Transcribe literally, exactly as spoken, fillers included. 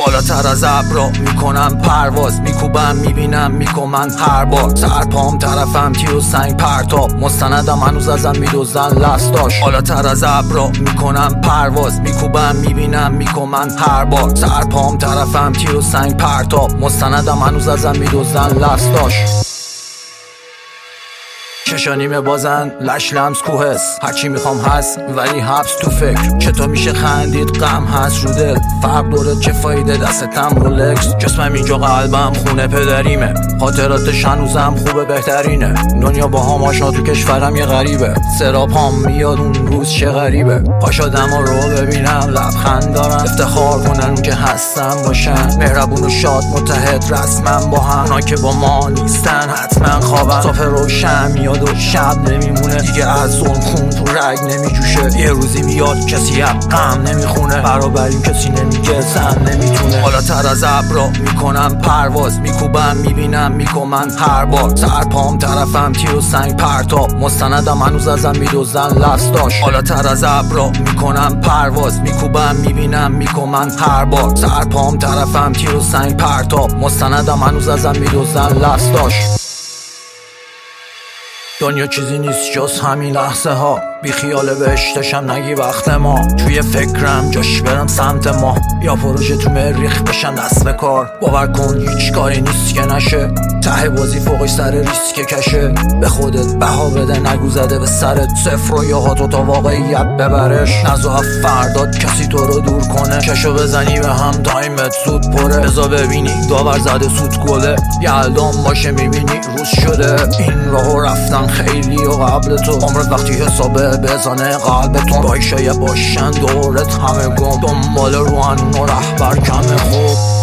بالاتر از ابرا میکنم پرواز، میکوبم میبینم میکنم هر بار. سرپام طرفم تیر و سنگ پرتاب، مستندم هنوز ازم میدوزن لستاش. بالاتر از ابرا میکنم پرواز، میکوبم میبینم میکنم هر بار. سرپام طرفم تیر و سنگ پرتاب، مستندم هنوز ازم میدوزن لستاش. چشانیمه بازن لش لمس کوهست، هرچی میخوام هست ولی حبس تو فکر. چطور میشه خندید غم هست رو دل، فرق داره چه فایده دستتم رولکس. جسمم اینجا قلبم خونه پدریمه، خاطراتش هنوزم خوبه بهترینه. دنیا با هم آشنا تو کشورم یه غریبه، سراب هم میاد اون روز چه غریبه. پاش آدم ها رو ببینم لبخند دارن، افتخار کنن اون که هستم باشن. مهربون و شاد متحد رسمم با هم، اونا که با ما نیستن حتما خوابن. صبح روشن میاد و شب نمیمونه دیگه، از ظلم خون تو رگ نمیجوشه. یه روزی میاد کسی غم نمیخونه، برابریم کسی نمیگه زن نمیتونه. بالاتر از ابرا میکنم پرواز، میکوبم میبینم میکنم هر بار. سرپام طرفم تیر و سنگ پرتاب، مستندم هنوز ازم میدوزن لستاش. بالاتر از ابرا میکنم پرواز، میکوبم میبینم میکنم هر بار. سرپام طرفم تیر و سنگ پرتاب، مستندم هنوز ازم میدوزن لستاش. دنیا چیزی نیست جز همین لحظه ها، بی خیال بهشتشم نگی وقت ما. توی فکرم جاش برم سمت ما، یا پروژه تو مریخ بشم دست به کار. باور کن هیچ کاری نیست که نشه، ته بازی فوقش سر ریسک کشه. به خودت بها بده نگو زده به سرت، صفر و یه هاتو تا واقعیت ببرش. نزا فرداد کسی تو رو دور کنه، چشو بزنی به هم تایمت زود پره. بزا ببینی داور زده سود گله، یلدام باشه میبینی روز شده. این راهو رفتن خیلی و قبل تو، عمرت وقتی حسابه بزنه قلبتون. بایشای باشن دورت همه گم، دنبال روحن و رهبر کم خوب.